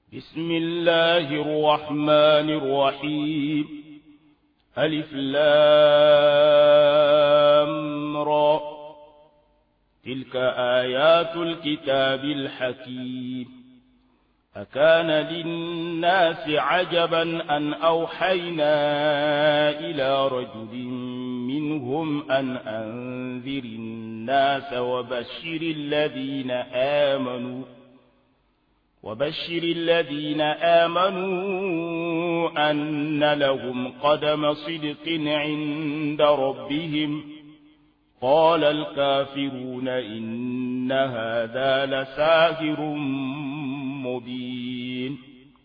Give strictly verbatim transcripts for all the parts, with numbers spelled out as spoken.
بسم الله الرحمن الرحيم. ألف لام را. تلك آيات الكتاب الحكيم. أكان للناس عجبا أن أوحينا إلى رجل منهم أن أنذر الناس وبشر الذين آمنوا وبشر الذين آمنوا أن لهم قدم صدق عند ربهم. قال الكافرون إن هذا لساحر مبين.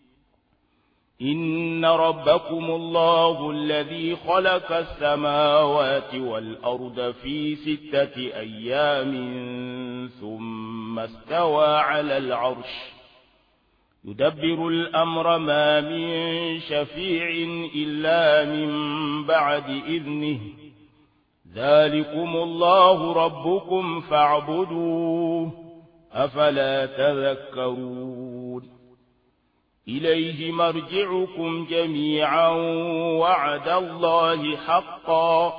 إن ربكم الله الذي خلق السماوات والأرض في ستة أيام ثم استوى على العرش يدبر الأمر ما من شفيع إلا من بعد إذنه. ذلكم الله ربكم فاعبدوه أفلا تذكرون. إليه مرجعكم جميعا وعد الله حقا.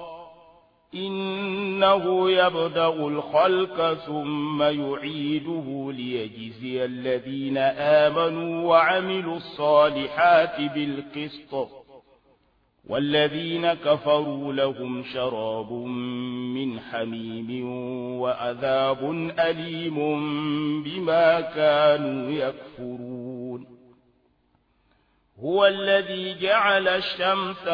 إنه يبدأ الخلق ثم يعيده ليجزي الذين آمنوا وعملوا الصالحات بالقسط والذين كفروا لهم شراب من حميم وعذاب أليم بما كانوا يكفرون. هو الذي جعل الشمس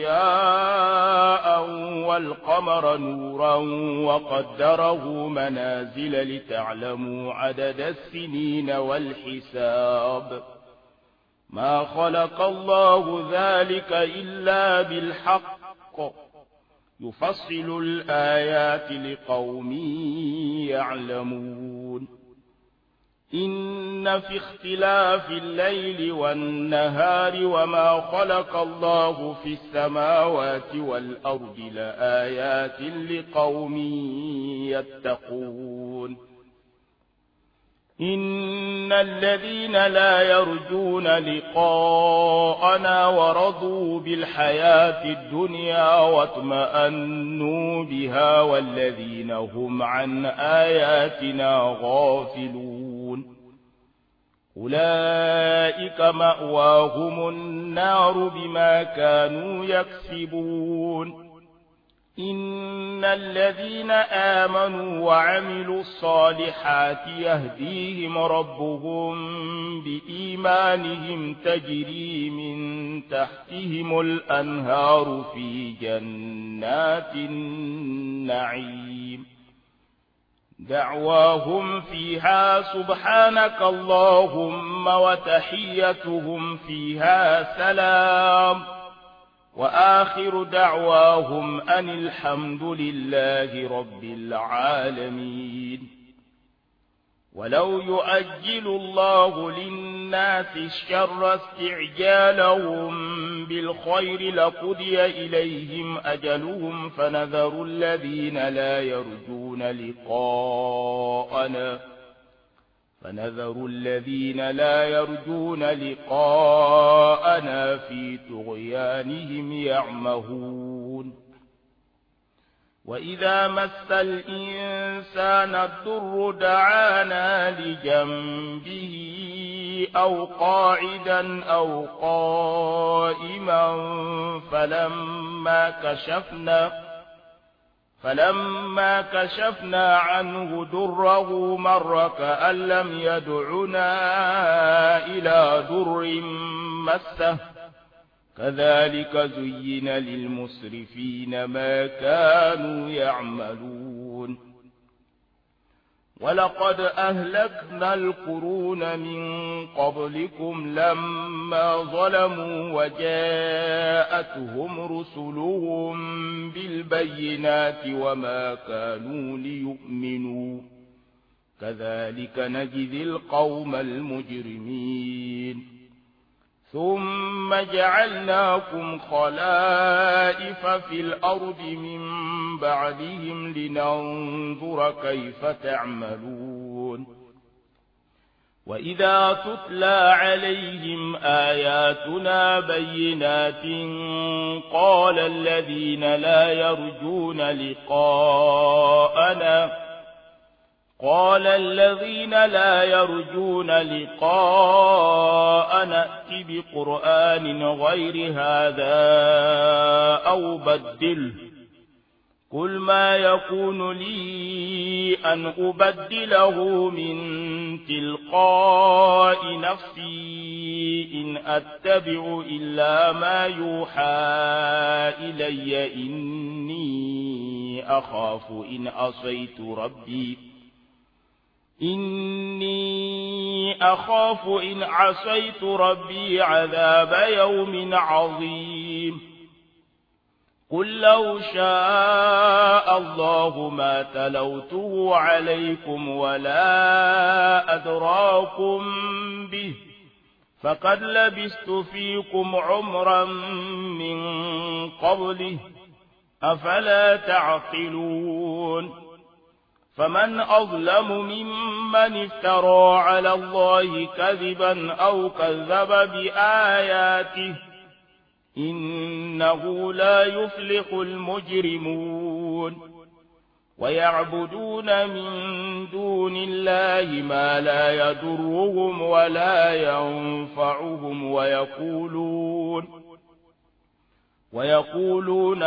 ضياء والقمر نورا وقدره منازل لتعلموا عدد السنين والحساب. ما خلق الله ذلك إلا بالحق يفصل الآيات لقوم يعلمون. إن في اختلاف الليل والنهار وما خلق الله في السماوات والأرض لآيات لقوم يتقون. إن الذين لا يرجون لقاءنا ورضوا بالحياة الدنيا واطمأنوا بها والذين هم عن آياتنا غافلون أولئك مأواهم النار بما كانوا يكسبون. إن الذين آمنوا وعملوا الصالحات يهديهم ربهم بإيمانهم تجري من تحتهم الأنهار في جنات النعيم. دعواهم فيها سبحانك اللهم وتحيتهم فيها سلام وآخر دعواهم أن الحمد لله رب العالمين. ولو يؤجل الله للناس الشر استعجالهم بالخير لقضي إليهم أجلهم فنذر الذين لا يرجون لقاءنا فنذر الذين لا يرجون لقاءنا في طغيانهم يعمهون. وإذا مس الإنسان الضر دعانا لجنبه أو قاعدا أو قائما فلما كشفنا فلما كشفنا عنه ضره مر كأن لم يدعنا إلى ضر مسه. كذلك زين للمسرفين ما كانوا يعملون. ولقد أهلكنا القرون من قبلكم لما ظلموا وجاءتهم رسلهم بالبينات وما كانوا ليؤمنوا. كذلك نجزي القوم المجرمين. ثم جعلناكم خلائف في الأرض من بعدهم لننظر كيف تعملون. وإذا تتلى عليهم آياتنا بينات قال الذين لا يرجون لقاءنا قال الذين لا يرجون لقاءنا ائت بقرآن غير هذا أو بدله قل ما يكون لي أن أبدله من تلقاء نفسي إن أتبع إلا ما يوحى إلي إني أخاف إن عصيت ربي إني أخاف إن عصيت ربي عذاب يوم عظيم قل لو شاء الله ما تلوته عليكم ولا أدراكم به فقد لبثت فيكم عمرا من قبله أفلا تعقلون فمن أظلم ممن افترى على الله كذبا أو كذب بآياته إنه لا يفلح المجرمون ويعبدون من دون الله ما لا يضرهم ولا ينفعهم ويقولون ويقولون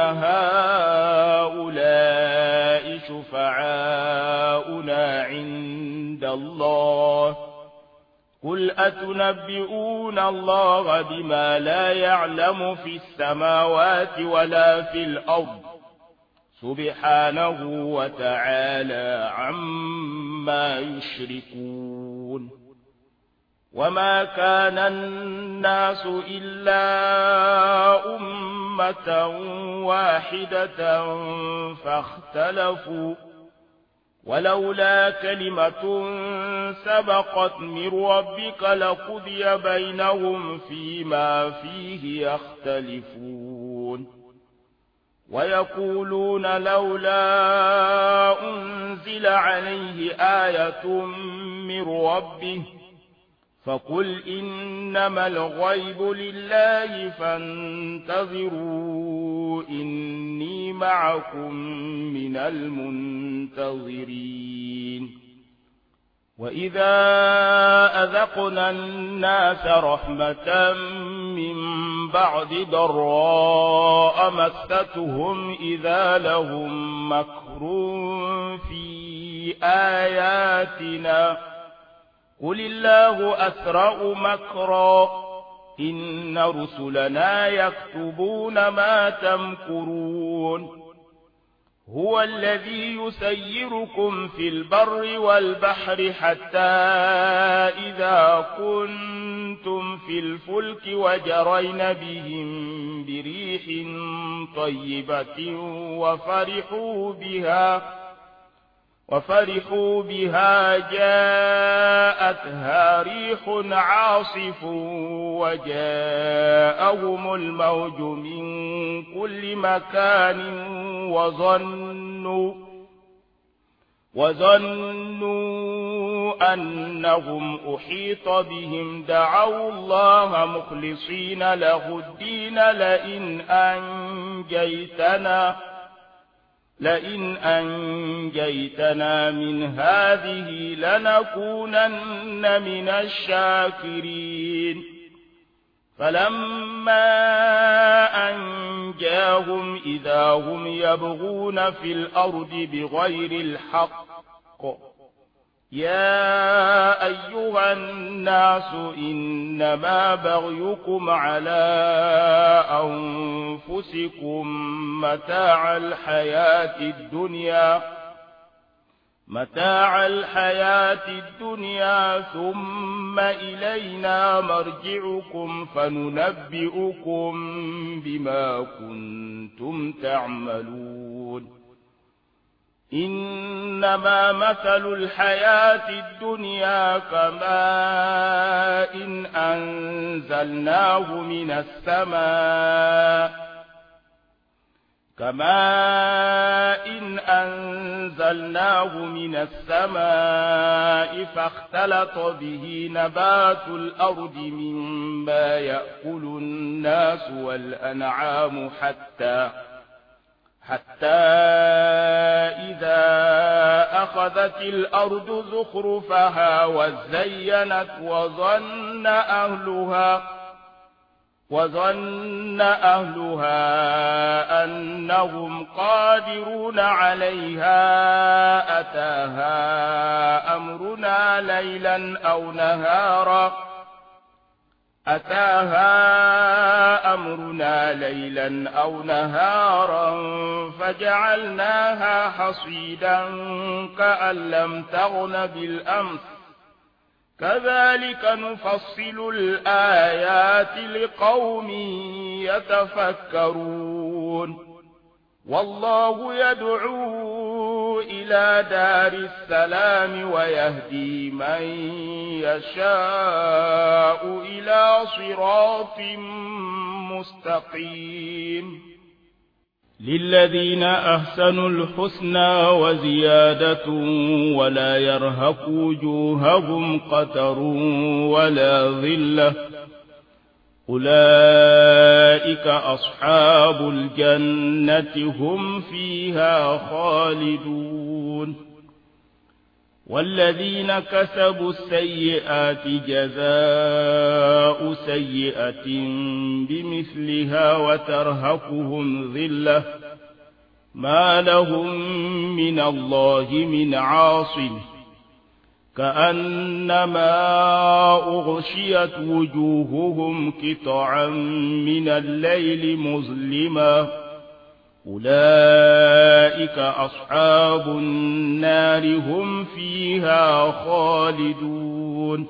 هؤلاء شفعاؤنا عند الله قل أتنبئون الله بما لا يعلم في السماوات ولا في الأرض سبحانه وتعالى عما يشركون وما كان الناس إلا أمة واحدة فاختلفوا ولولا كلمة سبقت من ربك لقضي بينهم فيما فيه يختلفون ويقولون لولا أنزل عليه آية من ربه فقل إنما الغيب لله فانتظروا إني معكم من المنتظرين وإذا أذقنا الناس رحمة من بعد ضراء مستهم إذا لهم مكر في آياتنا قل الله أسرع مكرا إن رسلنا يكتبون ما تمكرون هو الذي يسيركم في البر والبحر حتى إذا كنتم في الفلك وجرين بهم بريح طيبة وفرحوا بها وفرحوا بها جاءتها ريح عاصف وجاءهم الموج من كل مكان وظنوا وظنوا أنهم أحيط بهم دعوا الله مخلصين له الدين لئن أنجيتنا لئن أنجيتنا من هذه لنكونن من الشاكرين فلما أنجاهم إذا هم يبغون في الأرض بغير الحق يا أيها الناس إنما بغيكم على أنفسكم متاع الحياة الدنيا متاع الحياة الدنيا ثم إلينا مرجعكم فننبئكم بما كنتم تعملون إنما مثل الحياة الدنيا كماء إن أنزلناه من السماء كماء إن أنزلناه من السماء فاختلف اختلط به نبات الأرض مما يأكل الناس والأنعام حتى حتى إذا أخذت الأرض زخرفها وزينت وظن أهلها وظن أهلها أنهم قادرون عليها أتاها أمرنا ليلا أو نهارا أتاها أمرنا ليلا أو نهارا فجعلناها حصيدا كأن لم تغن بالأمس كذلك نفصل الآيات لقوم يتفكرون والله يدعو إلى دار السلام ويهدي من يشاء إلى صراط مستقيم للذين أحسنوا الحسنى وزيادة ولا يرهق وجوههم قتر ولا ذلة أولئك أصحاب الجنة هم فيها خالدون والذين كسبوا السيئات جزاء سيئة بمثلها وترهقهم ذلة ما لهم من الله من عاصم كأنما أغشيت وجوههم قطعا من الليل مظلما أولئك أصحاب النار هم فيها خالدون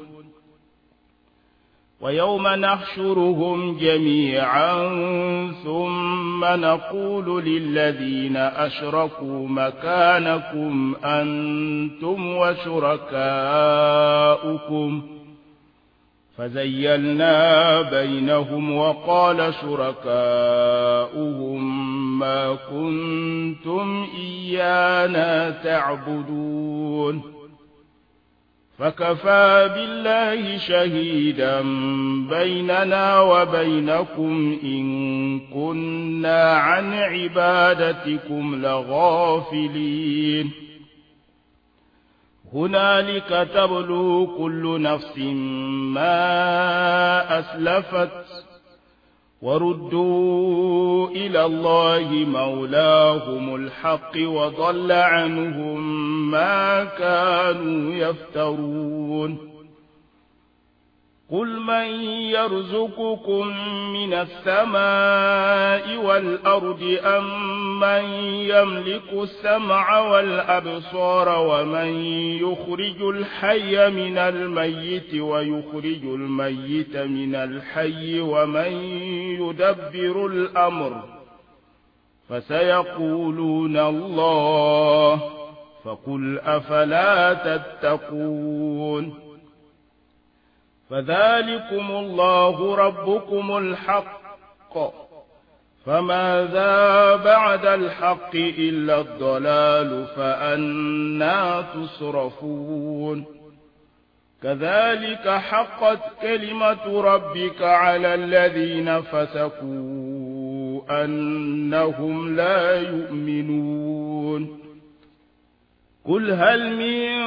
ويوم نحشرهم جميعا ثم نقول للذين أشركوا مكانكم أنتم وشركاؤكم فزيلنا بينهم وقال شركاؤهم ما كنتم إيانا تعبدون فكفى بالله شهيدا بيننا وبينكم إن كنا عن عبادتكم لغافلين هنالك تبلو كل نفس ما أسلفت وردوا إلى الله مولاهم الحق وضل عنهم ما كانوا يفترون قل من يرزقكم من السماء والأرض أم من يملك السمع والأبصار ومن يخرج الحي من الميت ويخرج الميت من الحي ومن يدبر الأمر فسيقولون الله فقل أفلا تتقون فذلكم الله ربكم الحق فماذا بعد الحق إلا الضلال فأنى تصرفون كذلك حقت كلمة ربك على الذين فسقوا أنهم لا يؤمنون قل هل من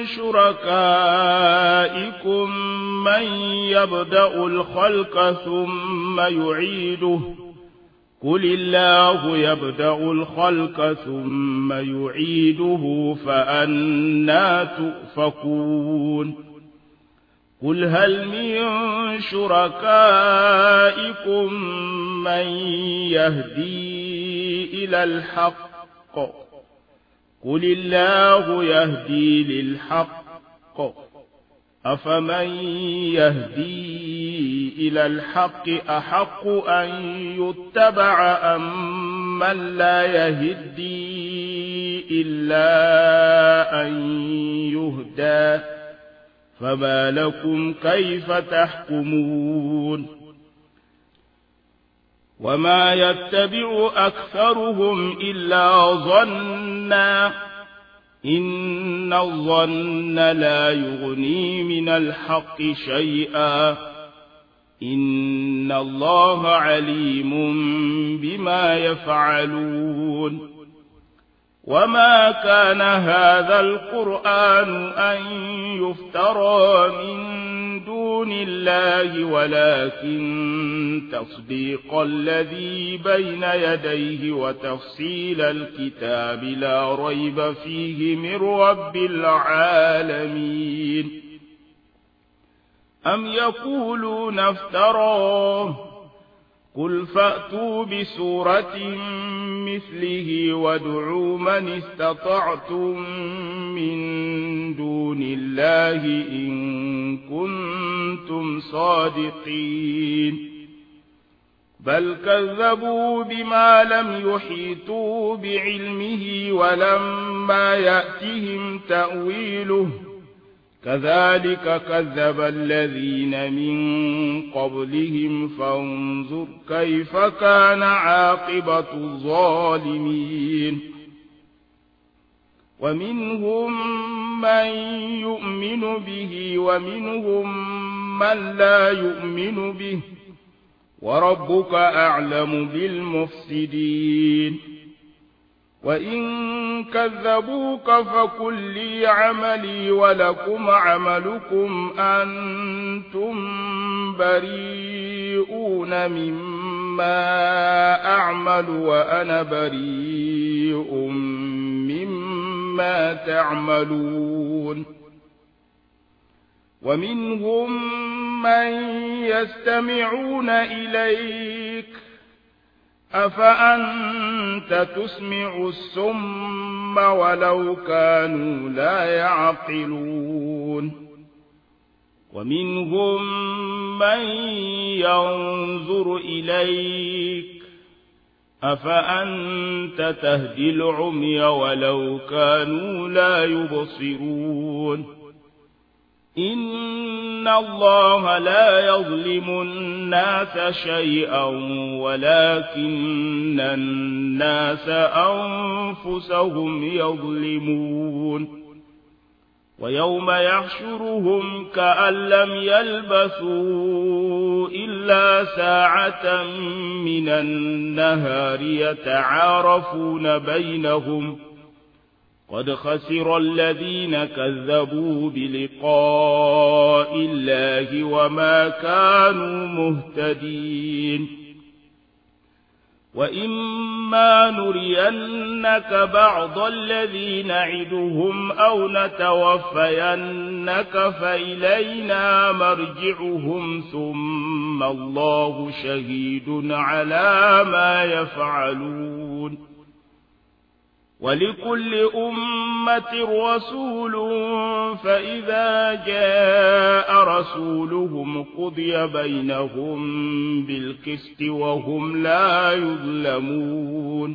شركائكم من يبدأ الخلق ثم يعيده قل الله يبدأ الخلق ثم يعيده فأنى تؤفكون قل هل من شركائكم من يهدي إلى الحق قل الله يهدي للحق أفمن يهدي إلى الحق أحق أن يتبع أم من لا يهدي إلا أن يهدى فما لكم كيف تحكمون وما يتبع أكثرهم إلا ظنا إن الظن لا يغني من الحق شيئا إن الله عليم بما يفعلون وما كان هذا القرآن أن يفترى من دون الله ولكن تصديق الذي بين يديه وتفصيل الكتاب لا ريب فيه من رب العالمين أم يقولون افتراه قل فأتوا بسورة مثله وادعوا من استطعتم من دون الله إن كنتم صادقين بل كذبوا بما لم يحيطوا بعلمه ولما يأتهم تأويله كذلك كذب الذين من قبلهم فانظر كيف كان عاقبة الظالمين ومنهم من يؤمن به ومنهم من لا يؤمن به وربك أعلم بالمفسدين وإن كذبوك فقل لي عملي ولكم عملكم أنتم بريئون مما أعمل وأنا بريء مما تعملون ومنهم من يستمعون إليك أفأنت تسمع الصم ولو كانوا لا يعقلون ومنهم من ينظر إليك أفأنت تهدي العمي ولو كانوا لا يبصرون إن الله لا يظلم الناس شيئا ولكن الناس أنفسهم يظلمون ويوم يحشرهم كأن لم يلبثوا إلا ساعة من النهار يتعارفون بينهم قد خسر الذين كذبوا بلقاء الله وما كانوا مهتدين وإما نرينك بعض الذي نعدهم أو نتوفينك فإلينا مرجعهم ثم الله شهيد على ما يفعلون ولكل أمة رسول فإذا جاء رسولهم قضي بينهم بالقسط وهم لا يظلمون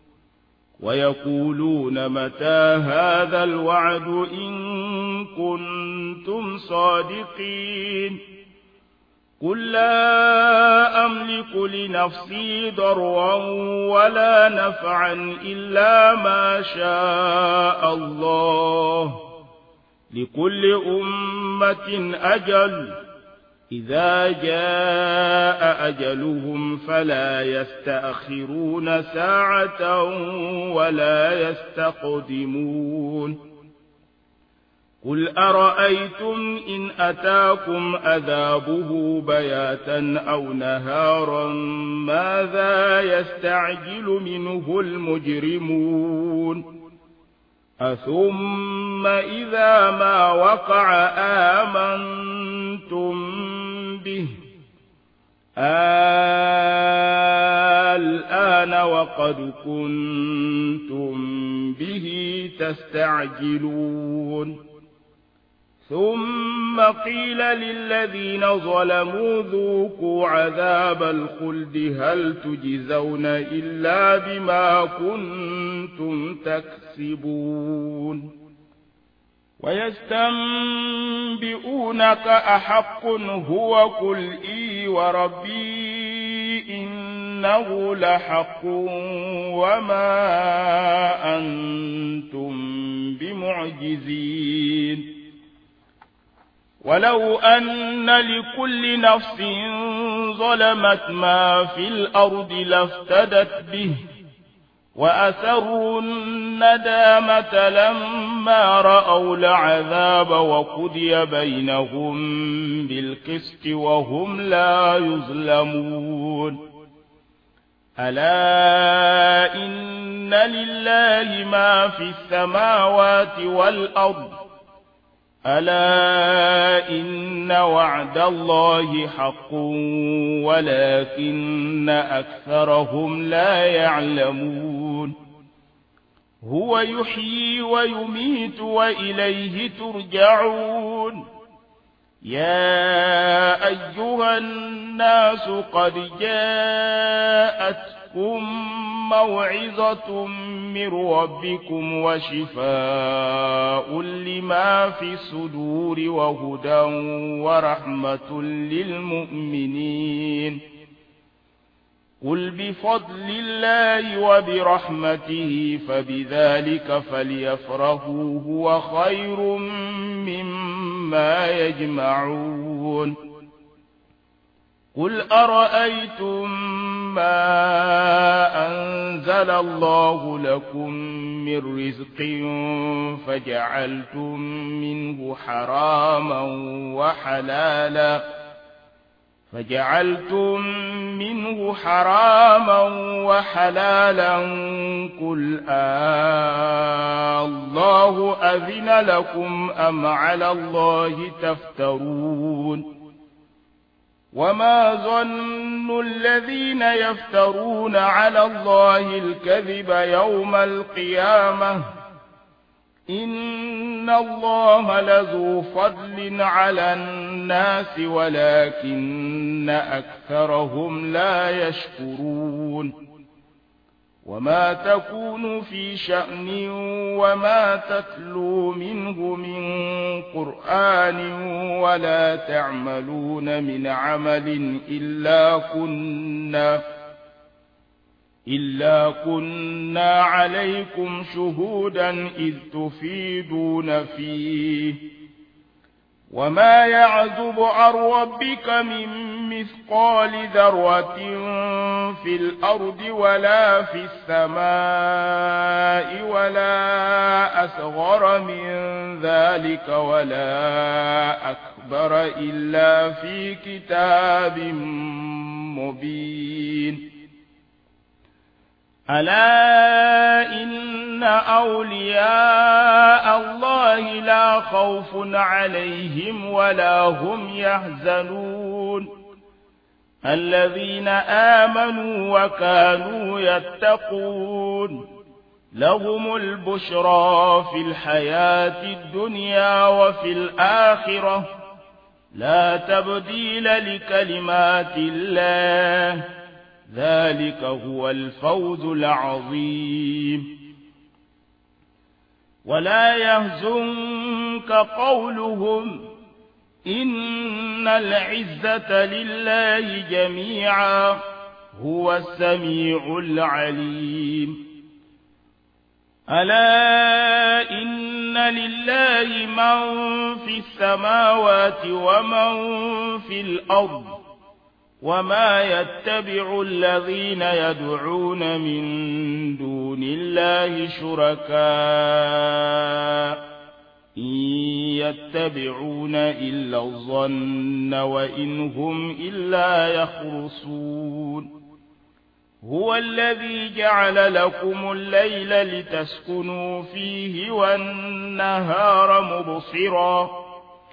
ويقولون متى هذا الوعد إن كنتم صادقين قل لا أملك لنفسي ضرا ولا نفعا إلا ما شاء الله لكل أمة أجل إذا جاء أجلهم فلا يستأخرون ساعة ولا يستقدمون قل أرأيتم إن أتاكم عذابه بياتا أو نهارا ماذا يستعجل منه المجرمون أثم إذا ما وقع آمنتم به الآن وقد كنتم به تستعجلون ثم قيل للذين ظلموا ذوقوا عذاب الخلد هل تجزون إلا بما كنتم تكسبون ويستنبئونك أحق هو قل إي وربي إنه لحق وما أنتم بمعجزين ولو أن لكل نفس ظلمت ما في الأرض لافتدت به وأسروا الندامة لما رأوا العذاب وقضي بينهم بالقسط وهم لا يظلمون ألا إن لله ما في السماوات والأرض ألا إن وعد الله حق ولكن أكثرهم لا يعلمون هو يحيي ويميت وإليه ترجعون يا أيها الناس قد جاءتكم موعظة من ربكم وشفاء لما في الصدور وهدى ورحمة للمؤمنين قل بفضل الله وبرحمته فبذلك فليفرحوا هو خير مما يجمعون قل أرأيتم ما أنزل الله لكم من رزق فجعلتم منه حراما وحلالا فجعلتم منه حراما وحلالا قل آه الله أذن لكم أم على الله تفترون وما ظن الذين يفترون على الله الكذب يوم القيامة إن الله لذو فضل على الناس ولكن أكثرهم لا يشكرون وما تكون في شأن وما تتلو منه من قرآن ولا تعملون من عمل إلا كنا إلا كنا عليكم شهودا إذ تفيدون فيه وما يعزب عن ربك من مثقال ذرة في الأرض ولا في السماء ولا أصغر من ذلك ولا أكبر إلا في كتاب مبين ألا إن أولياء الله لا خوف عليهم ولا هم يحزنون الذين آمنوا وكانوا يتقون لهم البشرى في الحياة الدنيا وفي الآخرة لا تبديل لكلمات الله ذلك هو الفوز العظيم ولا يهزنك قولهم إن العزة لله جميعا هو السميع العليم ألا إن لله من في السماوات ومن في الأرض وما يتبع الذين يدعون من دون الله شركاء إن يتبعون إلا الظن وإن هم إلا يخرصون هو الذي جعل لكم الليل لتسكنوا فيه والنهار مبصرا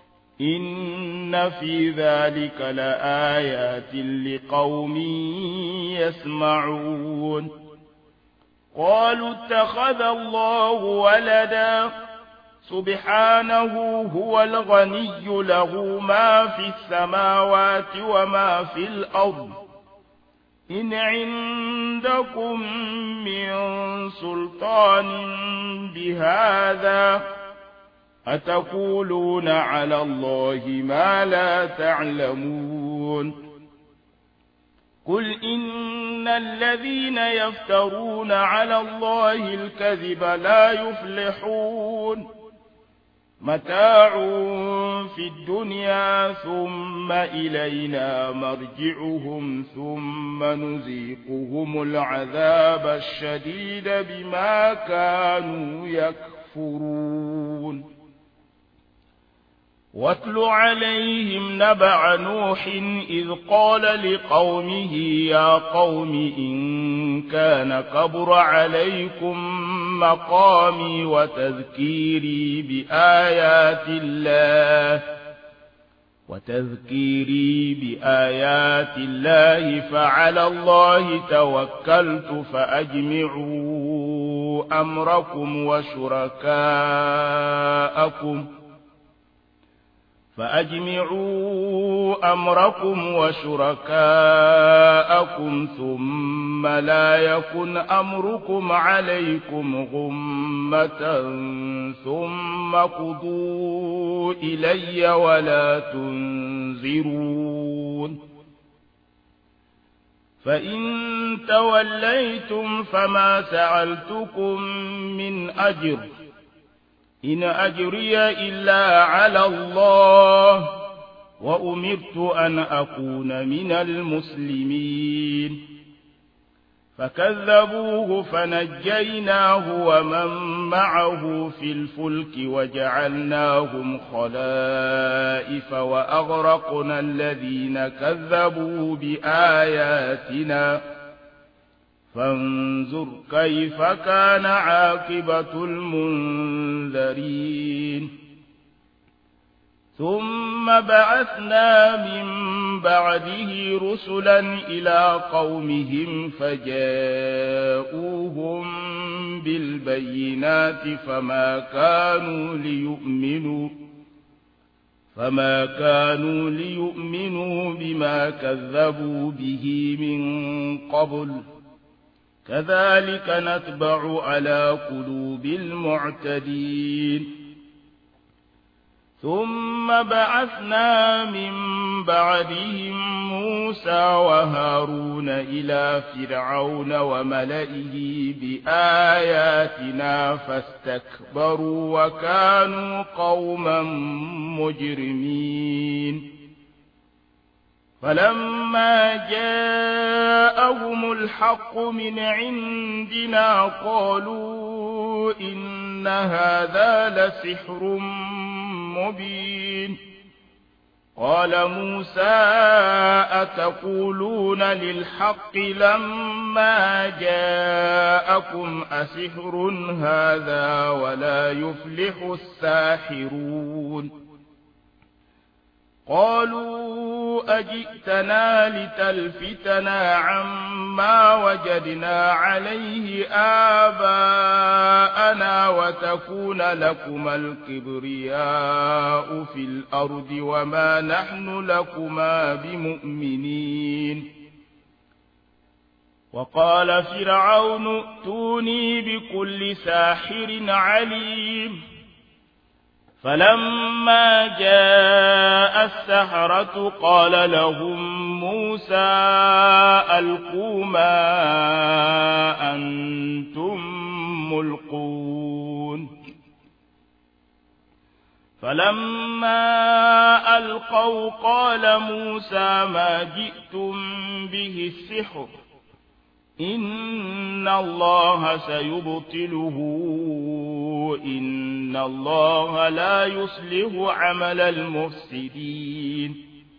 إن في ذلك لآيات لقوم يسمعون قالوا اتخذ الله ولدا سبحانه هو الغني له ما في السماوات وما في الأرض إن عندكم من سلطان بهذا أتقولون على الله ما لا تعلمون قل إن الذين يفترون على الله الكذب لا يفلحون متاع في الدنيا ثم إلينا مرجعهم ثم نذيقهم العذاب الشديد بما كانوا يكفرون واتل عليهم نبع نوح إذ قال لقومه يا قوم إن كان كبر عليكم مقامي وتذكيري بآيات الله وتذكيري بآيات الله فعلى الله توكلت فأجمعوا أمركم وشركاءكم فأجمعوا أمركم وشركاءكم ثم لا يكن أمركم عليكم غمة ثم قضوا إلي ولا تنذرون فإن توليتم فما سألتكم من أجر إن أجري إلا على الله وأمرت أن أكون من المسلمين فكذبوه فنجيناه ومن معه في الفلك وجعلناهم خلائف وأغرقنا الذين كذبوا بآياتنا فانظر كيف كان عاقبة المنذرين ثم بعثنا من بعده رسلا إلى قومهم فجاءوهم بالبينات فما كانوا ليؤمنوا فما كانوا ليؤمنوا بما كذبوا به من قبل كذلك نتبع على قلوب المعتدين ثم بعثنا من بعدهم موسى وهارون إلى فرعون وملئه بآياتنا فاستكبروا وكانوا قوما مجرمين فلما جاءهم الحق من عندنا قالوا إن هذا لسحر مبين قال موسى أتقولون للحق لما جاءكم أسحر هذا ولا يفلح الساحرون قالوا أجئتنا لتلفتنا عما وجدنا عليه آباءنا وتكون لكما الكبرياء في الأرض وما نحن لكما بمؤمنين وقال فرعون ائتوني بكل ساحر عليم فلما جاء السحرة قال لهم موسى ألقوا ما أنتم ملقون فلما ألقوا قال موسى ما جئتم به السحر إن الله سيبطله إن الله لا يصلح عمل المفسدين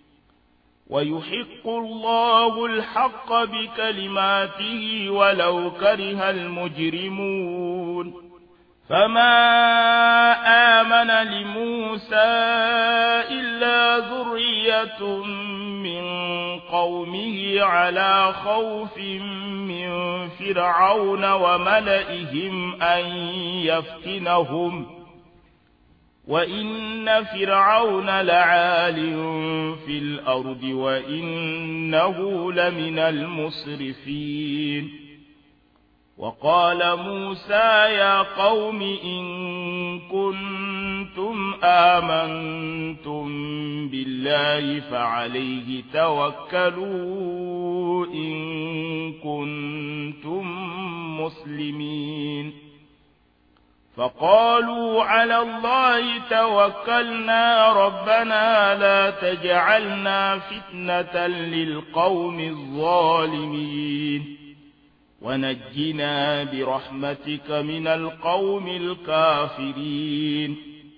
ويحق الله الحق بكلماته ولو كره المجرمون فما آمن لموسى إلا ذرية من قومه على خوف من فرعون وملئهم أن يفتنهم وإن فرعون لعال في الأرض وإنه لمن المسرفين وقال موسى يا قوم إن كنتم آمنتم بالله فعليه توكلوا إن كنتم مسلمين فقالوا على الله توكلنا ربنا لا تجعلنا فتنة للقوم الظالمين ونجنا برحمتك من القوم الكافرين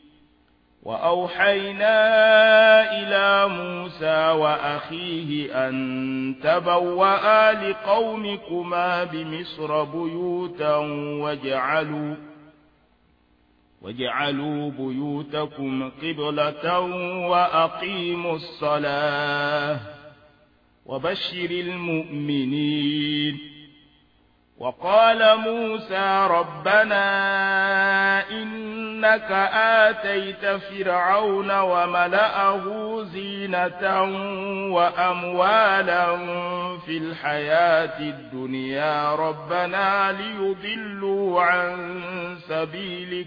وأوحينا إلى موسى وأخيه أن تبوأ لقومكما بمصر بيوتا وجعلوا وَاجْعَلُوا بُيُوتَكُمْ قِبْلَةً وَأَقِيمُوا الصَّلَاةَ وَبَشِّرِ الْمُؤْمِنِينَ وَقَالَ مُوسَى رَبَّنَا إِنَّكَ آتَيْتَ فِرْعَوْنَ وَمَلَأَهُ زِينَةً وَأَمْوَالًا فِي الْحَيَاةِ الدُّنْيَا رَبَّنَا لِيُضِلُّوا عَن سَبِيلِكَ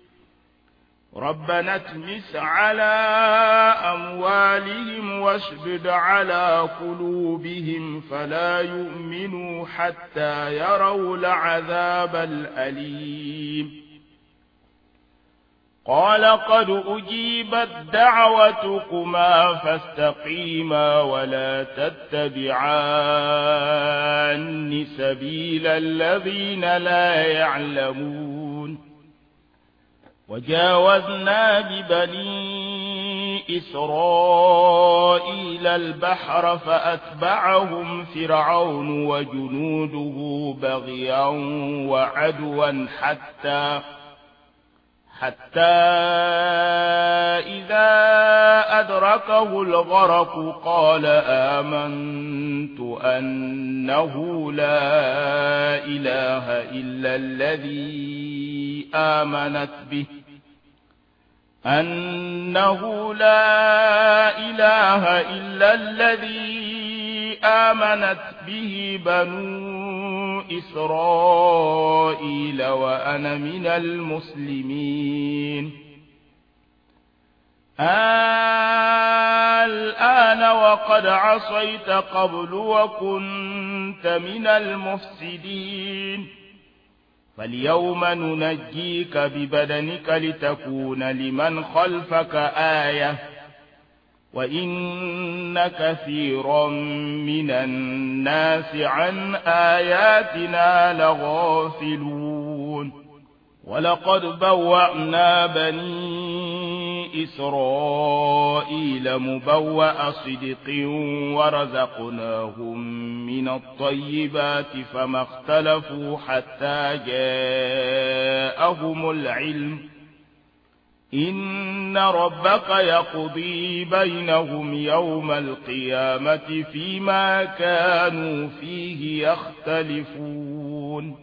ربنا اطمس على أموالهم واشدد على قلوبهم فلا يؤمنوا حتى يروا العذاب الأليم قال قد أجيبت دعوتكما فاستقيما ولا تتبعان سبيل الذين لا يعلمون وجاوزنا ببني إسرائيل البحر فأتبعهم فرعون وجنوده بغيا وعدوا حتى حتى إذا أدركه الغرق قال آمنت أنه لا إله إلا الذي آمنت به أنه لا إله إلا الذي آمنت به بنو إسرائيل وأنا من المسلمين الآن وقد عصيت قبل وكنت من المفسدين فاليوم ننجيك ببدنك لتكون لمن خلفك آية وإن كثيرا من الناس عن آياتنا لغافلون ولقد بوأنا بني إسرائيل مبوأ صدق ورزقناهم من الطيبات فما اختلفوا حتى جاءهم العلم إن ربك يقضي بينهم يوم القيامة فيما كانوا فيه يختلفون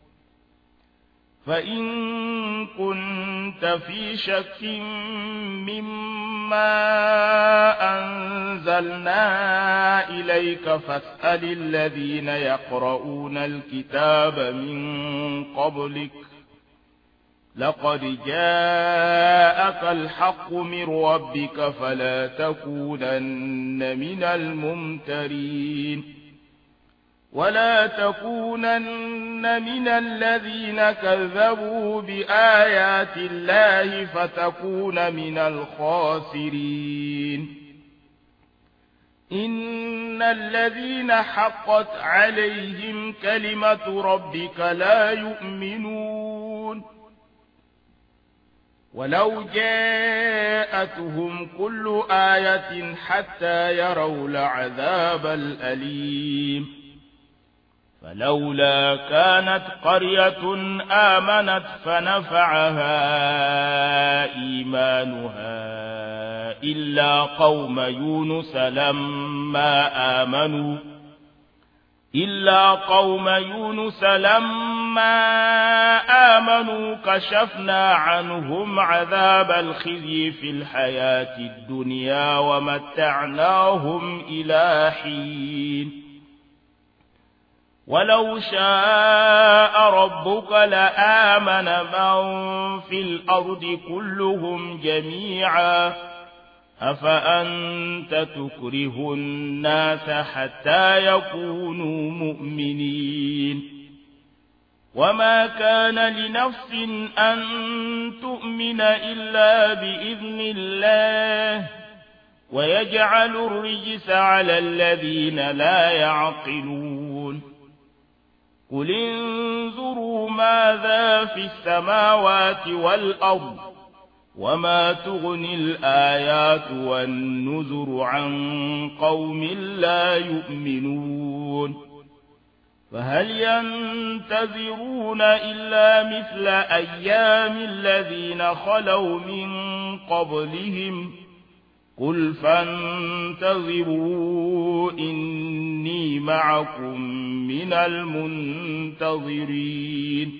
فإن كنت في شك مما أنزلنا إليك فاسأل الذين يقرؤون الكتاب من قبلك لقد جاءك الحق من ربك فلا تكونن من الممترين ولا تكونن من الذين كذبوا بآيات الله فتكون من الخاسرين إن الذين حقت عليهم كلمة ربك لا يؤمنون ولو جاءتهم كل آية حتى يروا العذاب الأليم فلولا كانت قرية آمنت فنفعها إيمانها إلا قوم يونس لما آمنوا إلا قوم يونس لما آمنوا كشفنا عنهم عذاب الخزي في الحياة الدنيا ومتعناهم إلى حين ولو شاء ربك لآمن من في الأرض كلهم جميعا أفأنت تكره الناس حتى يكونوا مؤمنين وما كان لنفس أن تؤمن إلا بإذن الله ويجعل الرجس على الذين لا يعقلون قل انظروا ماذا في السماوات والأرض وما تغني الآيات والنذر عن قوم لا يؤمنون فهل ينتظرون إلا مثل أيام الذين خلوا من قبلهم قل فانتظروا إني معكم من المنتظرين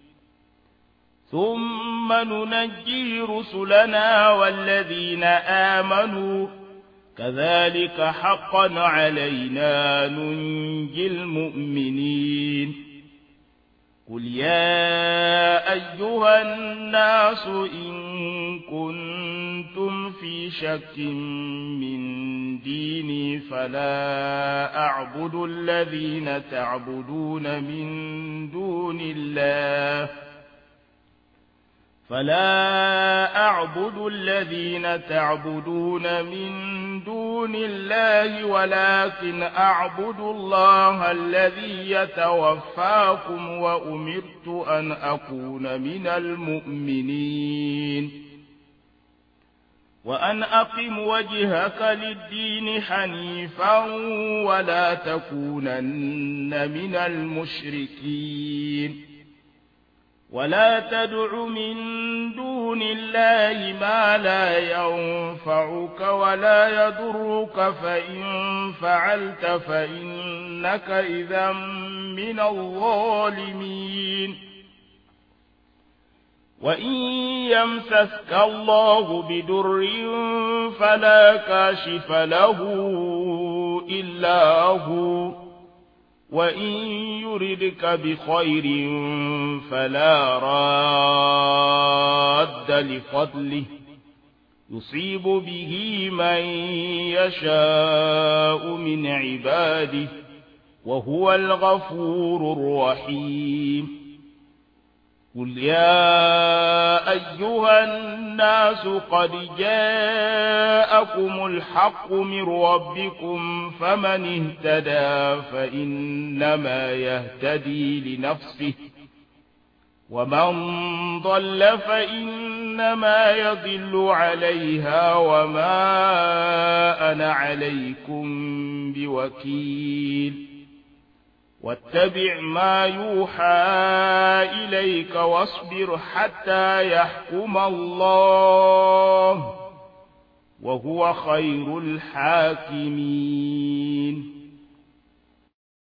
ثم ننجي رسلنا والذين آمنوا كذلك حقا علينا ننجي المؤمنين قل يا أيها الناس إن كنتم في شك من ديني فلا أعبد الذين تعبدون من دون الله فلا أعبد الذين تعبدون من دون الله ولكن أعبد الله الذي يتوفاكم وأمرت أن أكون من المؤمنين وأن أقم وجهك للدين حنيفا ولا تكونن من المشركين ولا تدع من دون الله ما لا ينفعك ولا يضرك فإن فعلت فإنك إذا من الظالمين وإن يمسسك الله بدر فلا كاشف له إلا هو وإن يردك بخير فلا راد لفضله يصيب به من يشاء من عباده وهو الغفور الرحيم قل يا أيها الناس قد جاءكم الحق من ربكم فمن اهتدى فإنما يهتدي لنفسه ومن ضل فإنما يضل عليها وما أنا عليكم بوكيل واتبع ما يوحى إليك واصبر حتى يحكم الله وهو خير الحاكمين